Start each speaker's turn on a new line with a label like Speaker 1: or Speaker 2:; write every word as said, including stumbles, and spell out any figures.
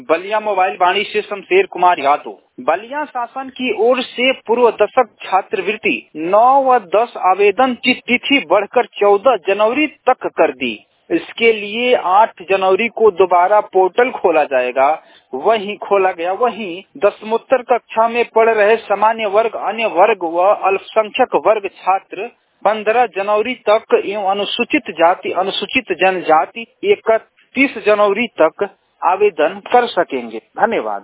Speaker 1: Ballia mobile वाणी से शमशेर कुमार यादव। बलिया शासन की ओर से पूर्व दशक छात्रवृत्ति नौ व दस आवेदन की तिथि बढ़कर चौदह जनवरी तक कर दी। इसके लिए आठ जनवरी को दोबारा पोर्टल खोला जाएगा। वहीं खोला गया वहीं दसमोत्तर कक्षा में पढ़ रहे सामान्य वर्ग, अन्य वर्ग व अल्पसंख्यक वर्ग छात्र पंद्रह जनवरी तक एवं अनुसूचित जाति, अनुसूचित जनजाति इकतीस जनवरी तक आवेदन कर सकेंगे। धन्यवाद।